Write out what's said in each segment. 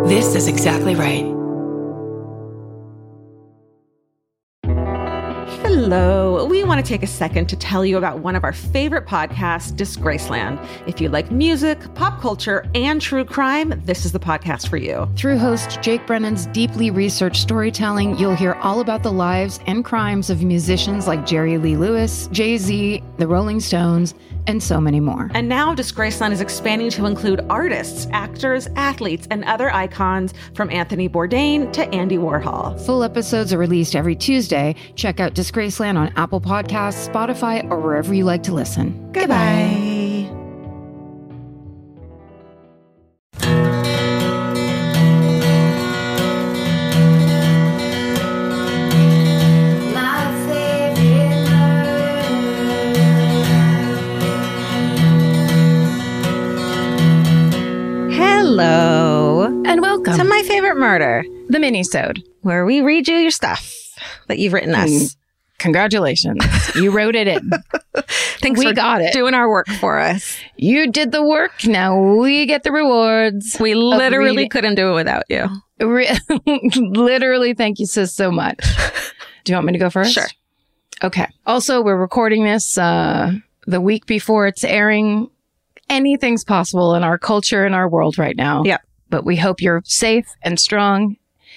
This is exactly right. Hello. We want to take a second to tell you about one of our favorite podcasts, Disgraceland. If you like music, pop culture, and true crime, this is the podcast for you. Through host Jake Brennan's deeply researched storytelling, you'll hear all about the lives and crimes of musicians like Jerry Lee Lewis, Jay-Z, the Rolling Stones, and so many more. And now Disgraceland is expanding to include artists, actors, athletes, and other icons from Anthony Bourdain to Andy Warhol. Full episodes are released every Tuesday. Check out Disgraceland on Apple Podcasts, Spotify, or wherever you like to listen. Goodbye. Hello. And welcome to My Favorite Murder, the mini-sode, where we read you your stuff that you've written us. Congratulations. You wrote it in. Thanks for got it. doing our work for us. You did the work. Now we get the rewards. We literally couldn't do it without you. Literally, thank you so much. Do you want me to go first? Sure. Okay. Also, we're recording this the week before it's airing. Anything's possible in our culture and our world right now. Yeah. But we hope you're safe and strong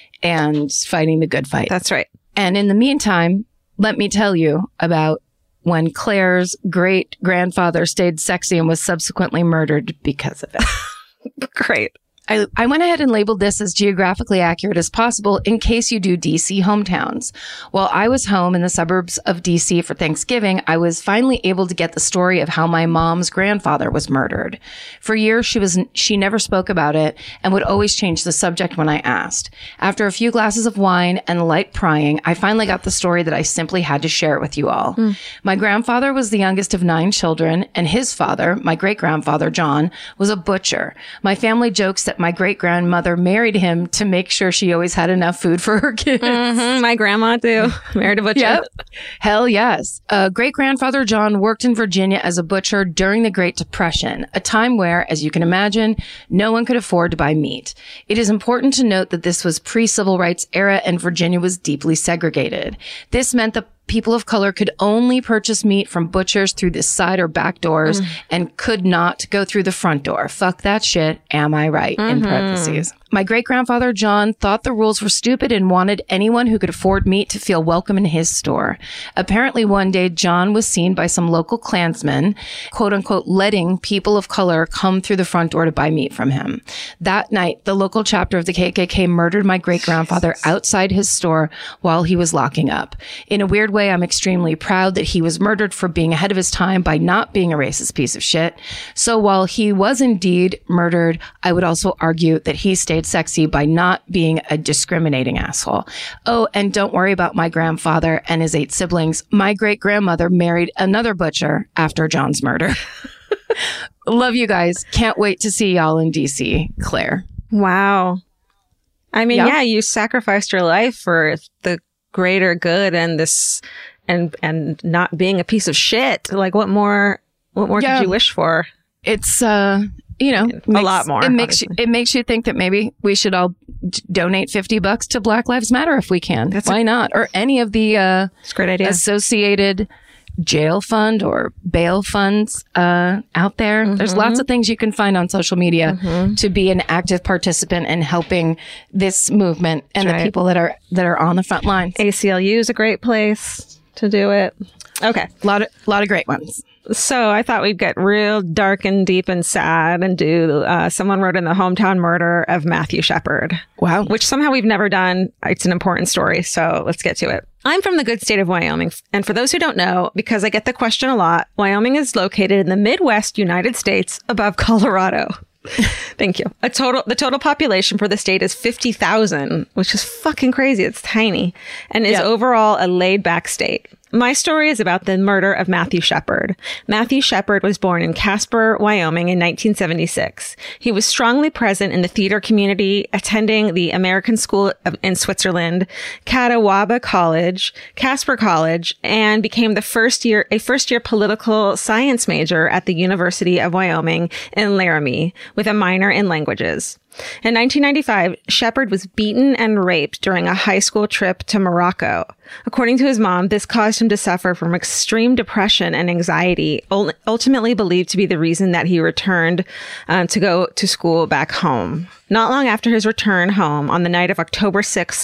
and fighting the good fight. That's right. And in the meantime, let me tell you about when Claire's great-grandfather stayed sexy and was subsequently murdered because of it. Great. I went ahead and labeled this as geographically accurate as possible in case you do DC hometowns. While I was home in the suburbs of DC for Thanksgiving, I was finally able to get the story of how my mom's grandfather was murdered. For years, she never spoke about it and would always change the subject when I asked. After a few glasses of wine and light prying, I finally got the story that I simply had to share it with you all. My grandfather was the youngest of 9 children, and his father, my great-grandfather John, was a butcher. My family jokes that my great-grandmother married him to make sure she always had enough food for her kids. Mm-hmm. My grandma, too. Married a butcher. Yep. Hell yes. Great-grandfather John worked in Virginia as a butcher during the Great Depression, a time where, as you can imagine, no one could afford to buy meat. It is important to note that this was pre-civil rights era and Virginia was deeply segregated. This meant that people of color could only purchase meat from butchers through the side or back doors and could not go through the front door. Fuck that shit. Am I right? In parentheses. My great-grandfather John thought the rules were stupid and wanted anyone who could afford meat to feel welcome in his store. Apparently one day John was seen by some local Klansmen, quote unquote, letting people of color come through the front door to buy meat from him. That night, the local chapter of the KKK murdered my great-grandfather outside his store while he was locking up. In a weird way, I'm extremely proud that he was murdered for being ahead of his time by not being a racist piece of shit. So while he was indeed murdered, I would also argue that he stayed sexy by not being a discriminating asshole. Oh, and don't worry about my grandfather and his 8 siblings. My great-grandmother married another butcher after John's murder. Love you guys. Can't wait to see y'all in DC. Claire. Wow. I mean, yeah, you sacrificed your life for the greater good and this and not being a piece of shit. Like what more could you wish for? It's you know, a lot more. It makes you think that maybe we should all donate $50 to Black Lives Matter if we can. Why not? Or any of the it's a great idea. Associated jail fund or bail funds out there. There's lots of things you can find on social media to be an active participant in helping this movement and the people that are on the front lines. ACLU is a great place to do it. Okay. A lot of great ones. So I thought we'd get real dark and deep and sad and do Someone Wrote in the Hometown Murder of Matthew Shepard. Wow. Which somehow we've never done. It's an important story, so let's get to it. I'm from the good state of Wyoming. And for those who don't know, because I get the question a lot, Wyoming is located in the Midwest United States above Colorado. Thank you. The total population for the state is 50,000, which is fucking crazy. It's tiny and is overall a laid back state. My story is about the murder of Matthew Shepard. Matthew Shepard was born in Casper, Wyoming in 1976. He was strongly present in the theater community, attending the American School in Switzerland, Catawba College, Casper College, and became a first-year political science major at the University of Wyoming in Laramie, with a minor in languages. In 1995, Shepard was beaten and raped during a high school trip to Morocco. According to his mom, this caused him to suffer from extreme depression and anxiety, ultimately believed to be the reason that he returned to go to school back home. Not long after his return home, on the night of October 6,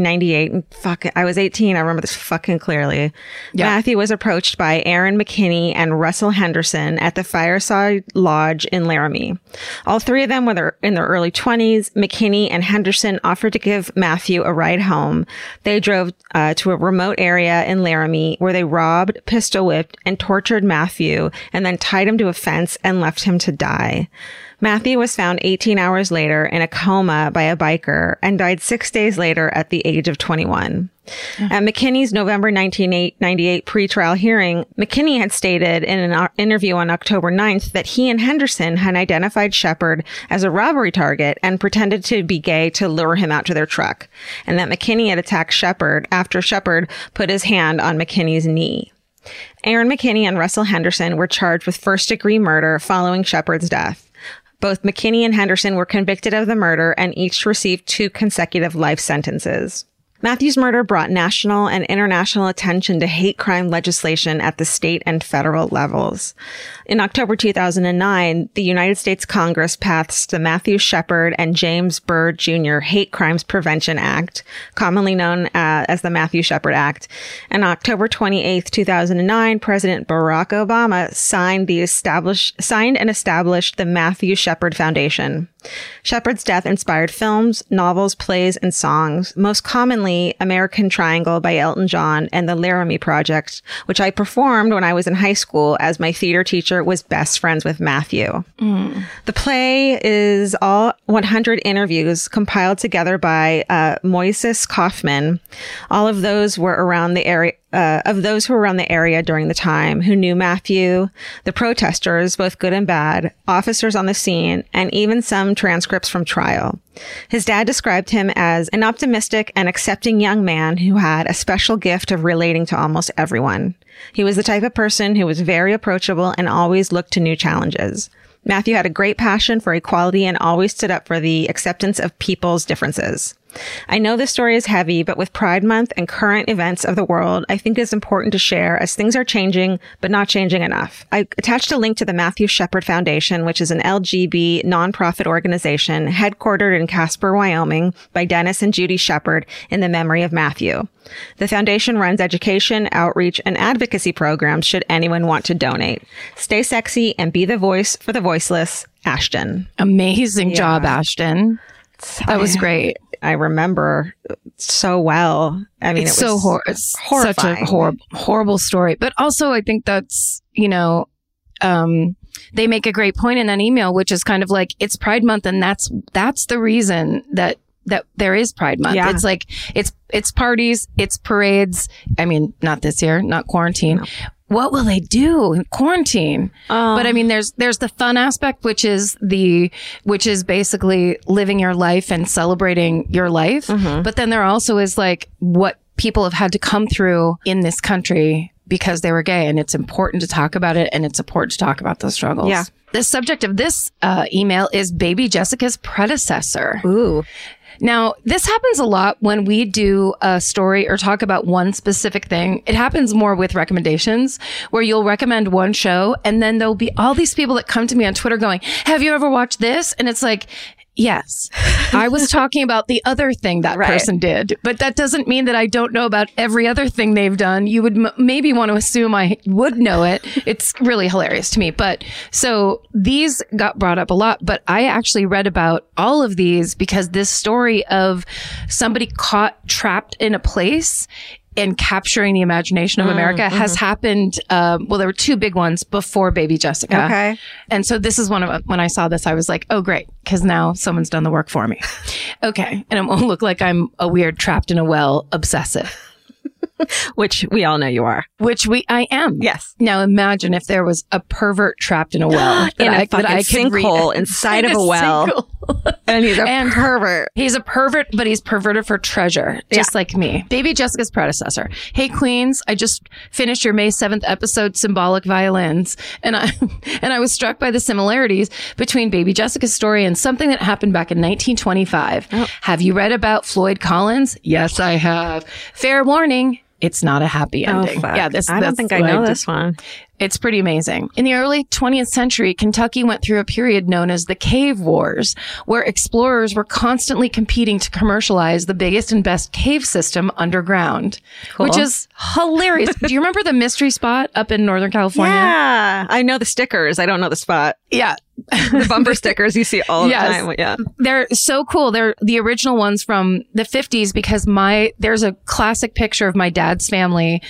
1998, I was 18, I remember this fucking clearly, Matthew was approached by Aaron McKinney and Russell Henderson at the Fireside Lodge in Laramie. All three of them were in their early 20s. McKinney and Henderson offered to give Matthew a ride home. They drove to a remote area in Laramie where they robbed, pistol whipped, and tortured Matthew, and then tied him to a fence and left him to die. Matthew was found 18 hours later in a coma by a biker and died 6 days later at the age of 21. At McKinney's November 1998 pretrial hearing, McKinney had stated in an interview on October 9th that he and Henderson had identified Shepard as a robbery target and pretended to be gay to lure him out to their truck, and that McKinney had attacked Shepard after Shepard put his hand on McKinney's knee. Aaron McKinney and Russell Henderson were charged with first-degree murder following Shepard's death. Both McKinney and Henderson were convicted of the murder and each received 2 consecutive life sentences. Matthew's murder brought national and international attention to hate crime legislation at the state and federal levels. In October 2009, the United States Congress passed the Matthew Shepard and James Byrd Jr. Hate Crimes Prevention Act, commonly known as the Matthew Shepard Act. And on October 28, 2009, President Barack Obama signed and established the Matthew Shepard Foundation. Shepard's death inspired films, novels, plays, and songs, most commonly American Triangle by Elton John and the Laramie Project, which I performed when I was in high school as my theater teacher was best friends with Matthew. The play is all 100 interviews compiled together by Moises Kaufman. All of those were around the area. Of those who were around the area during the time, who knew Matthew, the protesters, both good and bad, officers on the scene, and even some transcripts from trial. His dad described him as an optimistic and accepting young man who had a special gift of relating to almost everyone. He was the type of person who was very approachable and always looked to new challenges. Matthew had a great passion for equality and always stood up for the acceptance of people's differences. I know this story is heavy, but with Pride Month and current events of the world, I think it's important to share as things are changing, but not changing enough. I attached a link to the Matthew Shepard Foundation, which is an LGB nonprofit organization headquartered in Casper, Wyoming by Dennis and Judy Shepard in the memory of Matthew. The foundation runs education, outreach, and advocacy programs should anyone want to donate. Stay sexy and be the voice for the voiceless. Ashton. Amazing job, Ashton. That was great. I remember so well. I mean, it's horrifying. Such a horrible story. But also, I think that's, they make a great point in that email, which is kind of like, it's Pride Month, and that's the reason that there is Pride Month. Yeah. It's like, it's parties, it's parades. I mean, not this year, not quarantine. No. What will they do in quarantine? But I mean, there's the fun aspect, which is basically living your life and celebrating your life. Mm-hmm. But then there also is like what people have had to come through in this country because they were gay. And it's important to talk about it. And it's important to talk about those struggles. Yeah. The subject of this email is baby Jessica's predecessor. Ooh. Now, this happens a lot when we do a story or talk about one specific thing. It happens more with recommendations where you'll recommend one show and then there'll be all these people that come to me on Twitter going, have you ever watched this? And it's like, yes, I was talking about the other thing that person did, but that doesn't mean that I don't know about every other thing they've done. You would maybe want to assume I would know it. It's really hilarious to me. But so these got brought up a lot, but I actually read about all of these because this story of somebody caught trapped in a place and capturing the imagination of America has happened. Well, there were 2 big ones before baby Jessica. Okay. And so this is one of them. When I saw this, I was like, oh, great. Because now someone's done the work for me. Okay. And it won't look like I'm a weird trapped in a well obsessive. Which we all know you are. I am. Yes. Now imagine if there was a pervert trapped in a well in a fucking sinkhole inside of a well. And he's a pervert. He's a pervert, but he's perverted for treasure, just like me. Baby Jessica's predecessor. Hey, Queens, I just finished your May 7th episode, Symbolic Violins. And I was struck by the similarities between Baby Jessica's story and something that happened back in 1925. Oh. Have you read about Floyd Collins? Yes, I have. Fair warning. It's not a happy ending. Oh, yeah, I don't think I know this one. It's pretty amazing. In the early 20th century, Kentucky went through a period known as the Cave Wars, where explorers were constantly competing to commercialize the biggest and best cave system underground, which is hilarious. Do you remember the mystery spot up in Northern California? Yeah, I know the stickers. I don't know the spot. Yeah. The bumper stickers you see all the time. Yeah. They're so cool. They're the original ones from the 50s because there's a classic picture of my dad's family.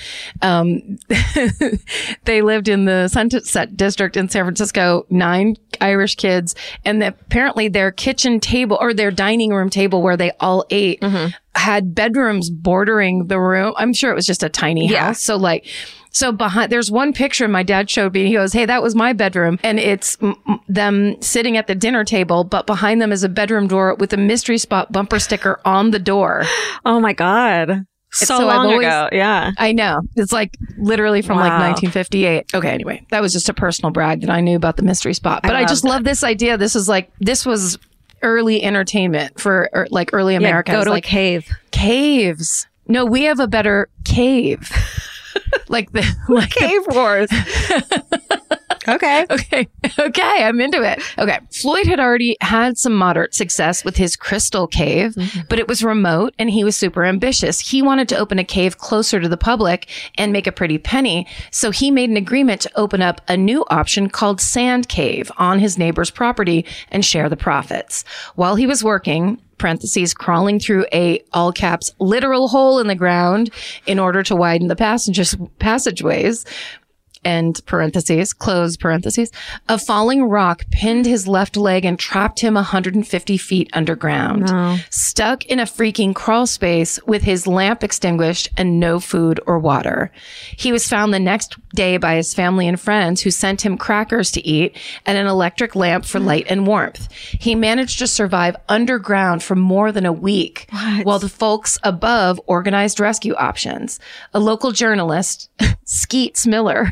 They lived in the Sunset District in San Francisco, 9 Irish kids. And apparently their kitchen table or their dining room table where they all ate had bedrooms bordering the room. I'm sure it was just a tiny house. So behind, there's one picture my dad showed me. He goes, hey, that was my bedroom. And it's them sitting at the dinner table, but behind them is a bedroom door with a mystery spot bumper sticker on the door. Oh my God. So long ago. Yeah. I know. It's like literally from like 1958. Okay. Anyway, that was just a personal brag that I knew about the mystery spot, but I just love this idea. This was early entertainment for like early America. Go to a cave. Caves. No, we have a better cave. Like Cave Wars. Okay. I'm into it. Okay. Floyd had already had some moderate success with his crystal cave, but it was remote and he was super ambitious. He wanted to open a cave closer to the public and make a pretty penny. So he made an agreement to open up a new option called Sand Cave on his neighbor's property and share the profits. While he was working, parentheses, crawling through a, all caps, literal hole in the ground in order to widen the passageways, end parentheses, close parentheses, a falling rock pinned his left leg and trapped him 150 feet underground. No. Stuck in a freaking crawl space with his lamp extinguished and no food or water. He was found the next day by his family and friends who sent him crackers to eat and an electric lamp for light and warmth. He managed to survive underground for more than a week while the folks above organized rescue options. A local journalist, Skeets Miller,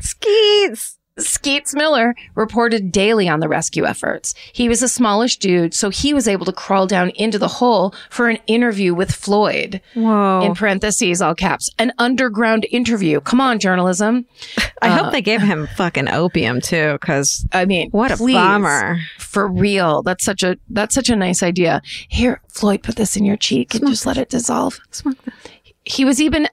reported daily on the rescue efforts. He was a smallish dude, so he was able to crawl down into the hole for an interview with Floyd. Whoa. In parentheses, all caps. An underground interview. Come on, journalism. I hope they gave him fucking opium too, because I mean, what a bummer. For real. That's such a nice idea. Here, Floyd, put this in your cheek and just let it dissolve. Smoke this. He was even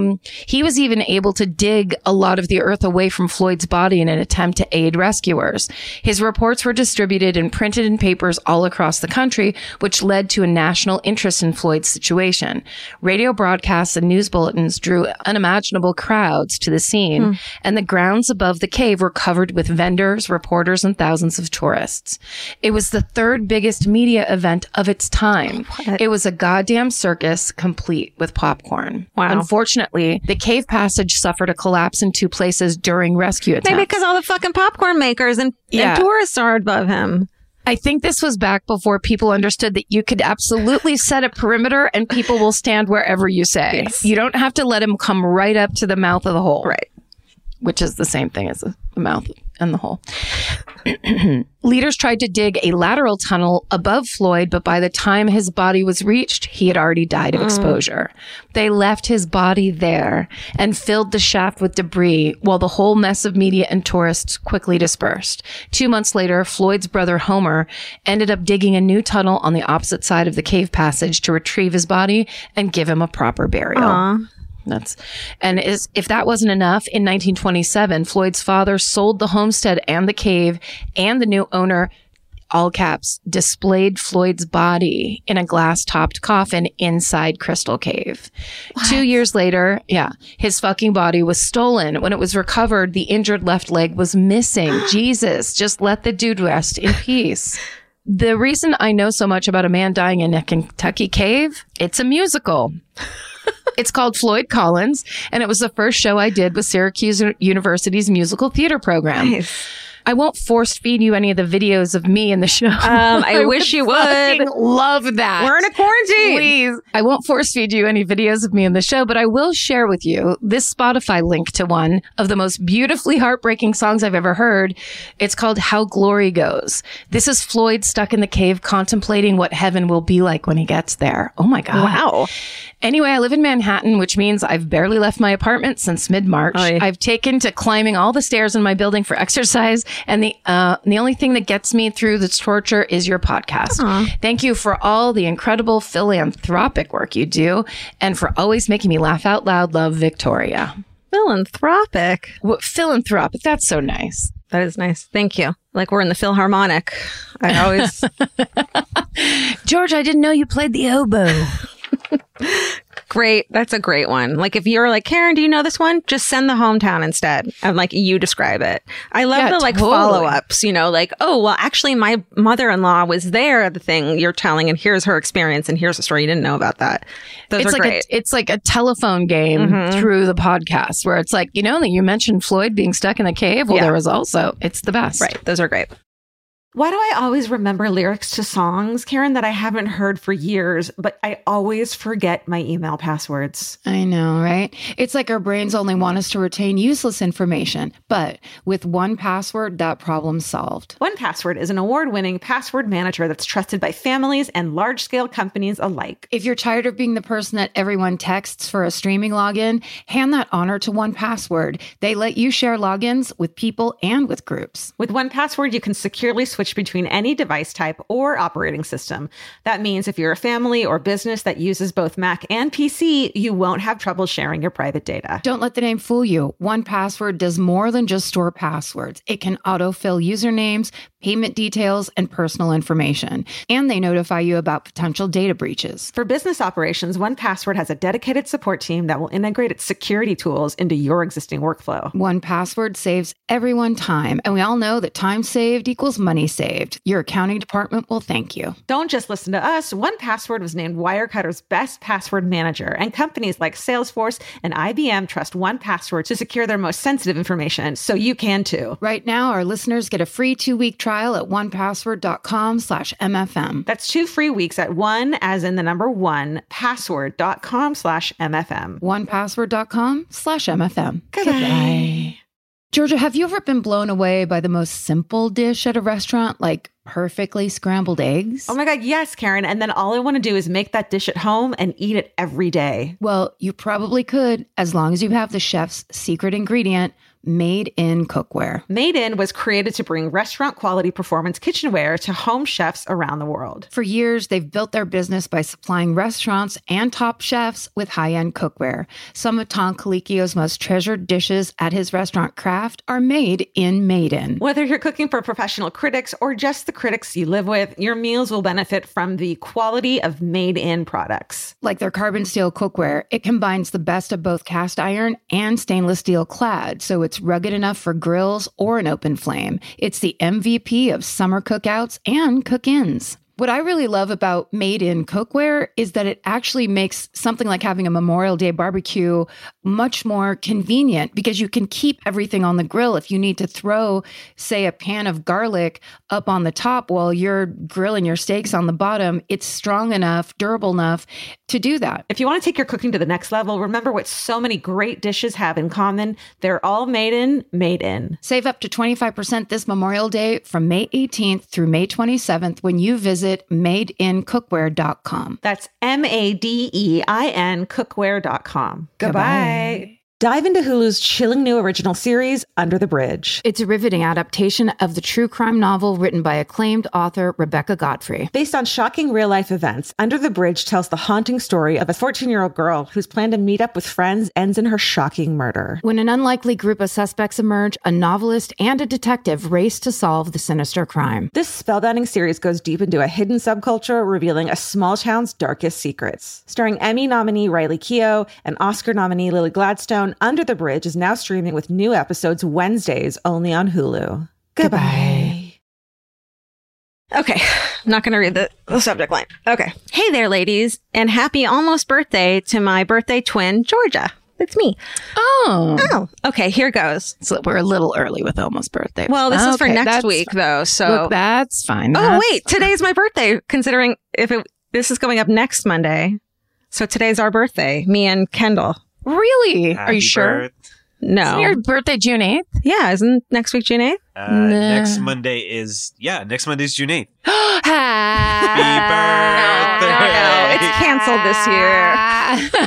able to dig a lot of the earth away from Floyd's body in an attempt to aid rescuers. His reports were distributed and printed in papers all across the country, which led to a national interest in Floyd's situation. Radio broadcasts and news bulletins drew unimaginable crowds to the scene, and the grounds above the cave were covered with vendors, reporters, and thousands of tourists. It was the third biggest media event of its time. What? It was a goddamn circus complete with popcorn. Wow. Unfortunately, the cave passage suffered a collapse in 2 places during rescue attempts. Maybe because all the fucking popcorn makers and tourists are above him. I think this was back before people understood that you could absolutely set a perimeter and people will stand wherever you say. Yes. You don't have to let them come right up to the mouth of the hole. Right. Which is the same thing as the mouth and the hole. Leaders tried to dig a lateral tunnel above Floyd, but by the time his body was reached, he had already died of exposure. They left his body there and filled the shaft with debris while the whole mess of media and tourists quickly dispersed. 2 months later, Floyd's brother Homer ended up digging a new tunnel on the opposite side of the cave passage to retrieve his body and give him a proper burial. Aww. If that wasn't enough, in 1927, Floyd's father sold the homestead and the cave, and the new owner, all caps, displayed Floyd's body in a glass-topped coffin inside Crystal Cave. What? 2 years later, his fucking body was stolen. When it was recovered, the injured left leg was missing. Jesus, just let the dude rest in peace. The reason I know so much about a man dying in a Kentucky cave, it's a musical. It's called Floyd Collins, and it was the first show I did with Syracuse University's musical theater program. Nice. I won't force feed you any of the videos of me in the show. I wish you would. Love that. We're in a quarantine. Please. I won't force feed you any videos of me in the show, but I will share with you this Spotify link to one of the most beautifully heartbreaking songs I've ever heard. It's called How Glory Goes. This is Floyd stuck in the cave contemplating what heaven will be like when he gets there. Oh my God. Wow. Anyway, I live in Manhattan, which means I've barely left my apartment since mid-March. Oy. I've taken to climbing all the stairs in my building for exercise. And the only thing that gets me through this torture is your podcast. Aww. Thank you for all the incredible philanthropic work you do and for always making me laugh out loud. Love, Victoria. Philanthropic. Philanthropic. That's so nice. That is nice. Thank you. Like we're in the Philharmonic. I always... George, I didn't know you played the oboe. Great. That's a great one. Like if you're like, Karen, do you know this one? Just send the hometown instead. And like you describe it. I love the like follow-ups, you know, like, oh, well, actually my mother-in-law was there at the thing you're telling and here's her experience and here's a story you didn't know about that. Those are great. It's like a telephone game through the podcast where it's like, you know, that you mentioned Floyd being stuck in the cave. Well, there was also, it's the best. Right. Those are great. Why do I always remember lyrics to songs, Karen, that I haven't heard for years, but I always forget my email passwords? I know, right? It's like our brains only want us to retain useless information. But with 1Password, that problem's solved. 1Password is an award-winning password manager that's trusted by families and large-scale companies alike. If you're tired of being the person that everyone texts for a streaming login, hand that honor to 1Password. They let you share logins with people and with groups. With 1Password, you can securely switch between any device type or operating system. That means if you're a family or business that uses both Mac and PC, you won't have trouble sharing your private data. Don't let the name fool you. 1Password does more than just store passwords. It can autofill usernames, payment details, and personal information. And they notify you about potential data breaches. For business operations, 1Password has a dedicated support team that will integrate its security tools into your existing workflow. 1Password saves everyone time, and we all know that time saved equals money saved. Your accounting department will thank you. Don't just listen to us. 1Password was named Wirecutter's best password manager, and companies like Salesforce and IBM trust 1Password to secure their most sensitive information, so you can too. Right now, our listeners get a free 2-week trial at 1Password.com/MFM. That's 2 free weeks at 1, as in the number 1, password.com/MFM. 1Password.com/MFM. Goodbye. Georgia, have you ever been blown away by the most simple dish at a restaurant, like perfectly scrambled eggs? Oh my God, yes, Karen. And then all I want to do is make that dish at home and eat it every day. Well, you probably could, as long as you have the chef's secret ingredient, Made in Cookware. Made in was created to bring restaurant quality performance kitchenware to home chefs around the world. For years, they've built their business by supplying restaurants and top chefs with high-end cookware. Some of Tom Colicchio's most treasured dishes at his restaurant Craft are made in Made in. Whether you're cooking for professional critics or just the critics you live with, your meals will benefit from the quality of Made in products. Like their carbon steel cookware, it combines the best of both cast iron and stainless steel clad, so it's rugged enough for grills or an open flame. It's the MVP of summer cookouts and cook-ins. What I really love about Made in Cookware is that it actually makes something like having a Memorial Day barbecue much more convenient because you can keep everything on the grill. If you need to throw, say, a pan of garlic up on the top while you're grilling your steaks on the bottom, it's strong enough, durable enough to do that. If you want to take your cooking to the next level, remember what so many great dishes have in common. They're all made in Made in. Save up to 25% this Memorial Day from May 18th through May 27th when you visit madeincookware.com. That's MADEIN cookware.com. Goodbye. Dive into Hulu's chilling new original series, Under the Bridge. It's a riveting adaptation of the true crime novel written by acclaimed author Rebecca Godfrey. Based on shocking real-life events, Under the Bridge tells the haunting story of a 14-year-old girl whose plan to meet up with friends ends in her shocking murder. When an unlikely group of suspects emerge, a novelist and a detective race to solve the sinister crime. This spellbinding series goes deep into a hidden subculture, revealing a small town's darkest secrets. Starring Emmy nominee Riley Keough and Oscar nominee Lily Gladstone, Under the Bridge is now streaming with new episodes Wednesdays only on Hulu. Goodbye. Okay, I'm not going to read the subject line. Okay. Hey there, ladies, and happy almost birthday to my birthday twin, Georgia. It's me. Oh. Okay, here goes. So we're a little early with almost birthday. Well, this is for next week, though, so... Look, that's fine. Oh, wait, today's my birthday, considering this is going up next Monday. So today's our birthday, me and Kendall. Really? Happy Are you sure? No. Isn't your birthday June 8th? Yeah, isn't next week June 8th? Next Monday is June 8th. Happy birthday. It's canceled this year.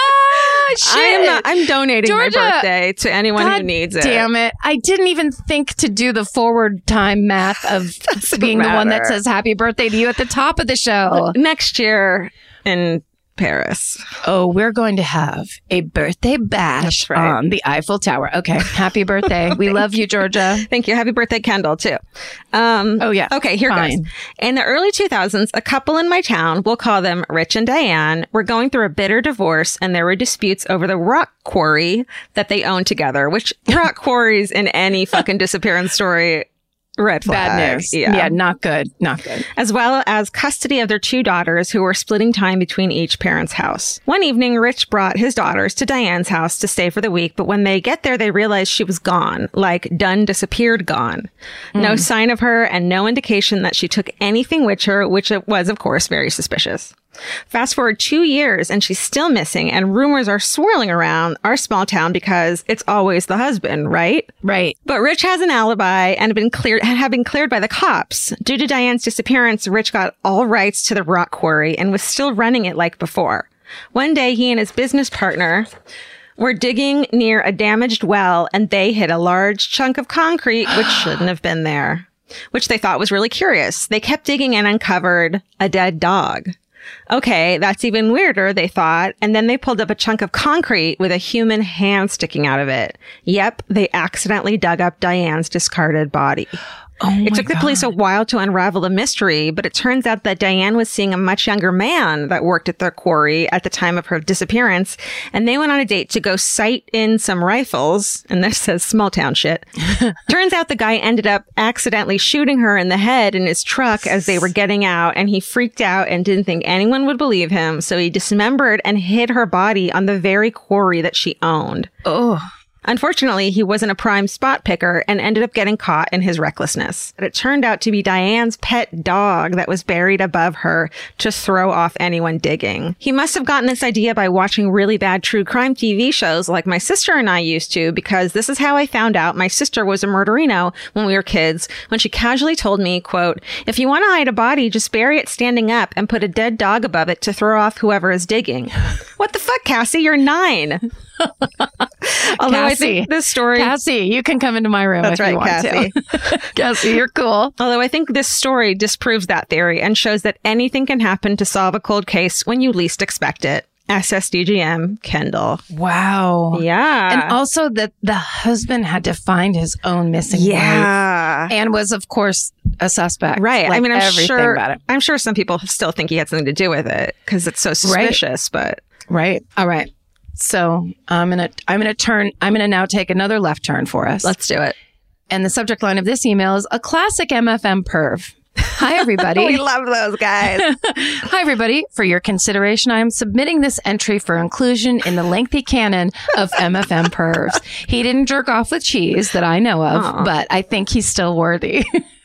Shit. I'm donating Georgia, my birthday to anyone God who needs it. Damn it. I didn't even think to do the forward time math of being the one that says happy birthday to you at the top of the show. Next year in Paris. Oh, we're going to have a birthday bash That's right. on the Eiffel Tower. Okay. Happy birthday. We love you, Georgia. Thank you. Happy birthday, Kendall, too. Oh, yeah. Okay, here Fine. goes. In the early 2000s, a couple in my town, we'll call them Rich and Diane, were going through a bitter divorce, and there were disputes over the rock quarry that they owned together, which rock quarries in any fucking disappearance story, red flag. Bad news. Yeah, not good. Not good. As well as custody of their two daughters who were splitting time between each parent's house. One evening, Rich brought his daughters to Diane's house to stay for the week, but when they get there, they realize she was gone, like done disappeared gone. No sign of her and no indication that she took anything with her, which was, of course, very suspicious. Fast forward 2 years and she's still missing, and rumors are swirling around our small town because it's always the husband, right? Right. But Rich has an alibi and had been cleared by the cops. Due to Diane's disappearance, Rich got all rights to the rock quarry and was still running it like before. One day, he and his business partner were digging near a damaged well, and they hit a large chunk of concrete which shouldn't have been there, which they thought was really curious. They kept digging and uncovered a dead dog. Okay, that's even weirder, they thought. And then they pulled up a chunk of concrete with a human hand sticking out of it. Yep, they accidentally dug up Diane's discarded body. It took the police a while to unravel the mystery, but it turns out that Diane was seeing a much younger man that worked at the quarry at the time of her disappearance, and they went on a date to go sight in some rifles, and this says small town shit. Turns out the guy ended up accidentally shooting her in the head in his truck as they were getting out, and he freaked out and didn't think anyone would believe him, so he dismembered and hid her body on the very quarry that she owned. Oh. Unfortunately, he wasn't a prime spot picker and ended up getting caught in his recklessness. But it turned out to be Diane's pet dog that was buried above her to throw off anyone digging. He must have gotten this idea by watching really bad true crime TV shows like my sister and I used to, because this is how I found out my sister was a murderino when we were kids, when she casually told me, quote, "If you want to hide a body, just bury it standing up and put a dead dog above it to throw off whoever is digging." What the fuck, Cassie? You're 9. Although I think this story... Cassie, you can come into my room if you want Cassie. to. Cassie, you're cool. Although I think this story disproves that theory and shows that anything can happen to solve a cold case when you least expect it. SSDGM, Kendall. Wow. Yeah. And also that the husband had to find his own missing wife and was, of course, a suspect. Right. Like, I mean, I'm sure some people still think he had something to do with it because it's so suspicious, but... Right. All right. So I'm gonna now take another left turn for us. Let's do it. And the subject line of this email is a classic MFM perv. Hi, everybody. We love those guys. Hi, everybody. For your consideration, I am submitting this entry for inclusion in the lengthy canon of MFM pervs. He didn't jerk off with cheese that I know of, but I think he's still worthy.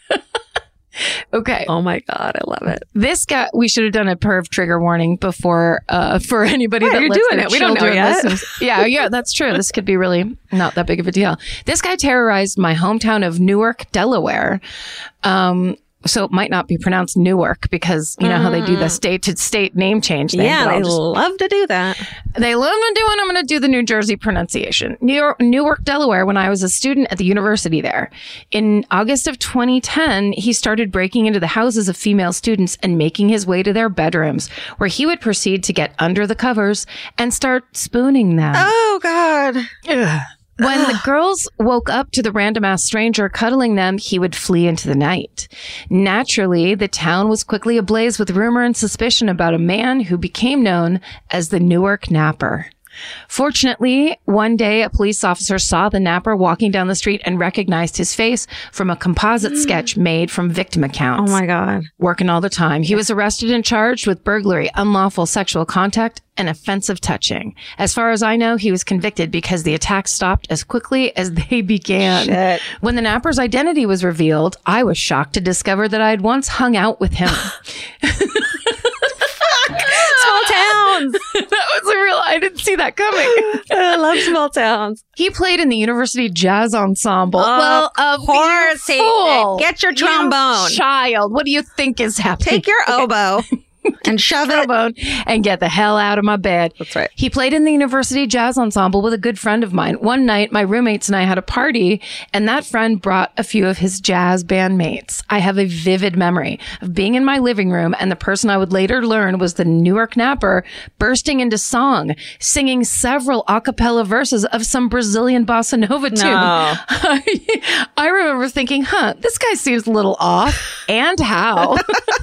Okay. Oh my God, I love it. This guy, we should have done a perv trigger warning before for anybody that you're lets doing their it. We don't know children yet. listen. Yeah, that's true. This could be really not that big of a deal. This guy terrorized my hometown of Newark, Delaware. So it might not be pronounced Newark because you know how they do the state to state name change thing. Yeah, they love to do that. They love to do it. I'm going to do the New Jersey pronunciation. Newark, Delaware, when I was a student at the university there. In August of 2010, he started breaking into the houses of female students and making his way to their bedrooms, where he would proceed to get under the covers and start spooning them. Oh, God. Ugh. When the girls woke up to the random-ass stranger cuddling them, he would flee into the night. Naturally, the town was quickly ablaze with rumor and suspicion about a man who became known as the Newark Napper. Fortunately, one day a police officer saw the napper walking down the street and recognized his face from a composite sketch made from victim accounts. Oh my God. Working all the time. He was arrested and charged with burglary, unlawful sexual contact, and offensive touching. As far as I know, he was convicted because the attack stopped as quickly as they began. Shit. When the napper's identity was revealed, I was shocked to discover that I had once hung out with him. Small towns. That was a real, I didn't see that coming. I love small towns. He played in the University Jazz Ensemble. Of course he did. Get your trombone. Child, what do you think is happening? Take your oboe and shove it. Trombone and get the hell out of my bed. That's right. He played in the University Jazz Ensemble with a good friend of mine. One night, my roommates and I had a party, and that friend brought a few of his jazz bandmates. I have a vivid memory of being in my living room, and the person I would later learn was the Newark Napper bursting into song, singing several a cappella verses of some Brazilian bossa nova tune. No. I remember thinking, this guy seems a little off. And how?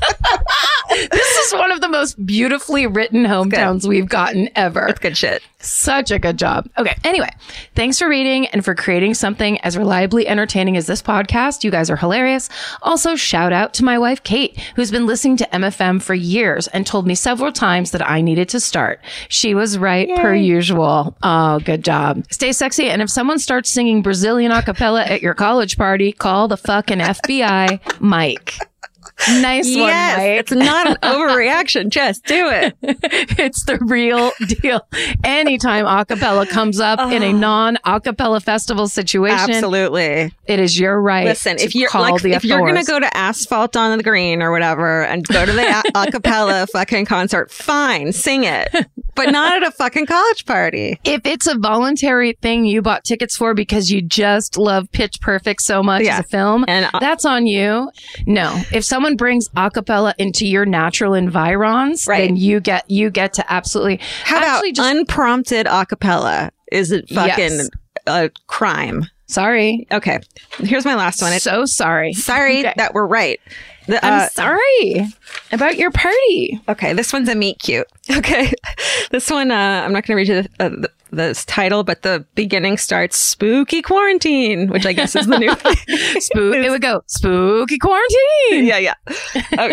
This is one of the most beautifully written hometowns we've gotten ever. That's good shit. Such a good job. Okay. Anyway, thanks for reading and for creating something as reliably entertaining as this podcast. You guys are hilarious. Also, shout out to my wife, Kate, who's been listening to MFM for years and told me several times that I needed to start. She was right per usual. Oh, good job. Stay sexy. And if someone starts singing Brazilian a cappella at your college party, call the fucking FBI, Mike. Nice one, Mike. It's not an overreaction. Just do it. It's the real deal. Anytime a cappella comes up in a non-a cappella festival situation, Absolutely. it is your right. Listen, to if you're call like, the if you're gonna authorities. go to Asphalt on the Green or whatever and go to the a cappella fucking concert, fine, sing it, but not at a fucking college party. If it's a voluntary thing you bought tickets for because you just love Pitch Perfect so much Yeah. as a film, And that's on you. No, if someone brings a cappella into your natural environs, Right. then you get to absolutely. how about actually just unprompted a cappella? Is it fucking Yes. a crime? sorry. Okay, here's my last one. So sorry. Sorry Okay. that we're right. I'm sorry about your party. Okay, this one's a meet cute. Okay, this one, I'm not going to read you the title, but the beginning starts spooky quarantine, which I guess is the new It would go spooky quarantine. Yeah. Okay.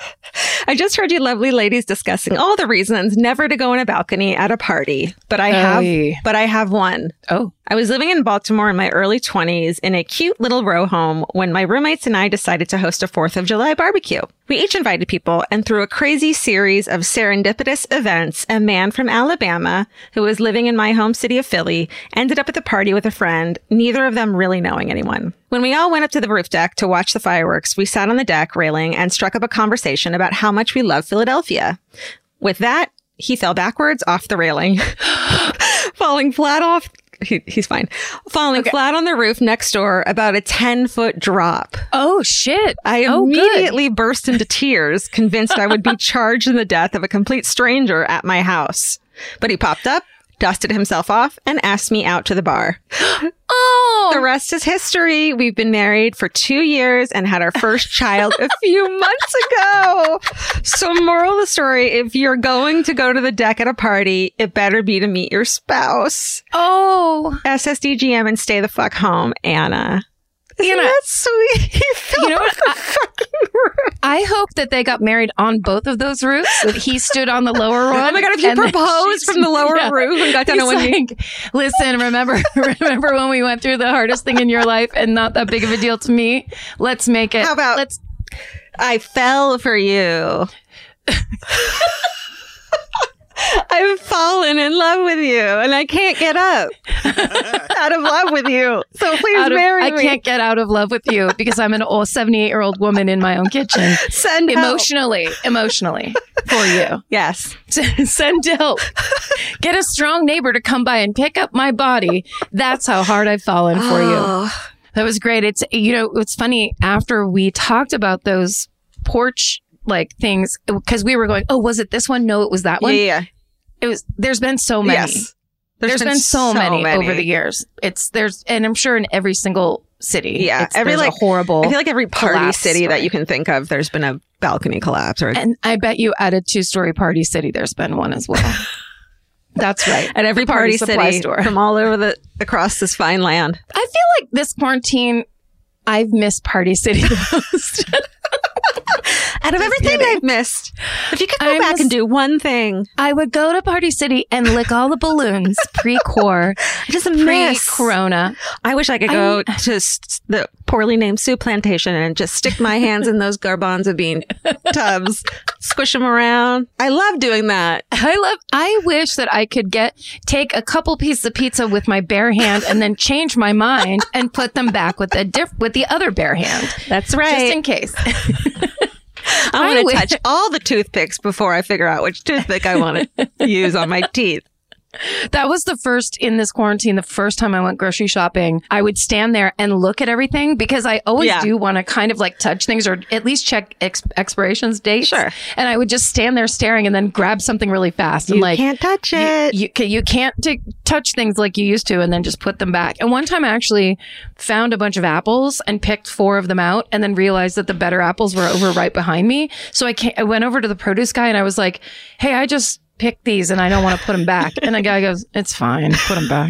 I just heard you lovely ladies discussing all the reasons never to go on a balcony at a party, but I have one. Oh. I was living in Baltimore in my early 20s in a cute little row home when my roommates and I decided to host a 4th of July barbecue. We each invited people, and through a crazy series of serendipitous events, a man from Alabama who was living in my home city of Philly ended up at the party with a friend, neither of them really knowing anyone. When we all went up to the roof deck to watch the fireworks, we sat on the deck railing and struck up a conversation about how much we love Philadelphia. With that, he fell backwards off the railing, falling flat off. He's fine. Falling flat on the roof next door, about a 10-foot drop. Oh, shit. I immediately burst into tears, convinced I would be charged in the death of a complete stranger at my house. But he popped up, dusted himself off, and asked me out to the bar. Oh. The rest is history. We've been married for 2 years and had our first child a few months ago. So moral of the story, if you're going to go to the deck at a party, it better be to meet your spouse. Oh. SSDGM and stay the fuck home, Anna. Anna. That's sweet. He fell You know off what? the fucking roof. I hope that they got married on both of those roofs, that he stood on the lower one. Oh my God, if you and then proposed she's- from the lower roof and got down He's on one knee. like, listen, remember when we went through the hardest thing in your life and not that big of a deal to me? Let's make it. How about- let's I fell for you. I've fallen in love with you and I can't get up out of love with you. So please marry me. I can't get out of love with you because I'm an old 78-year-old woman in my own kitchen. Send help. Emotionally for you. Yes. Send help. Get a strong neighbor to come by and pick up my body. That's how hard I've fallen for you. That was great. It's, it's funny, after we talked about those porch like things, because we were going, oh, was it this one? No, it was that one. Yeah. It was, there's been so many. Yes. There's been so many over the years. And I'm sure in every single city. Yeah. There's a horrible. I feel like every party collapse city story. that you can think of, there's been a balcony collapse or And I bet you at a 2-story party city, there's been one as well. That's right. At every The Party supply City store. from all over across this fine land. I feel like this quarantine, I've missed Party City the most. Out of everything I've missed, if you could go back and do one thing, I would go to Party City and lick all the balloons pre-core, pre-corona. I wish I could go to the poorly named Sioux Plantation and just stick my hands in those garbanzo bean tubs, squish them around. I love doing that. I wish that I could take a couple pieces of pizza with my bare hand and then change my mind and put them back with the other bare hand. That's right. Just in case. I want to touch all the toothpicks before I figure out which toothpick I want to use on my teeth. That was the first in this quarantine. The first time I went grocery shopping, I would stand there and look at everything because I always do want to kind of like touch things or at least check expirations dates. Sure. And I would just stand there staring and then grab something really fast. And you can't touch it. You can't touch things like you used to and then just put them back. And one time I actually found a bunch of apples and picked 4 of them out and then realized that the better apples were over right behind me. So I went over to the produce guy and I was like, hey, I just picked these and I don't want to put them back. And the guy goes, it's fine. Put them back.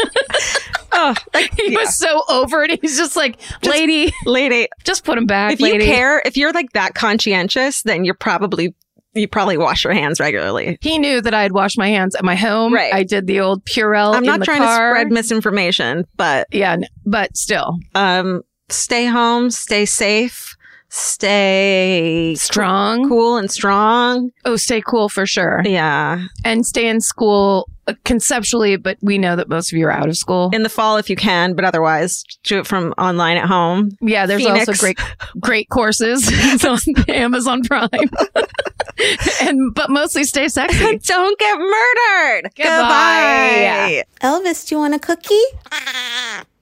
He was so over it. He's just like, lady, just put them back. If you care, if you're like that conscientious, then you probably wash your hands regularly. He knew that I had washed my hands at my home. Right. I did the old Purell. I'm not trying to car. spread misinformation, but yeah, but still, stay home, stay safe. Stay strong, cool and strong. Oh, stay cool for sure. Yeah. And stay in school conceptually, but we know that most of you are out of school. In the fall if you can, but otherwise do it from online at home. Yeah, there's Phoenix. also great courses. It's on Amazon Prime. But mostly stay sexy. Don't get murdered. Goodbye. Goodbye. Elvis, do you want a cookie?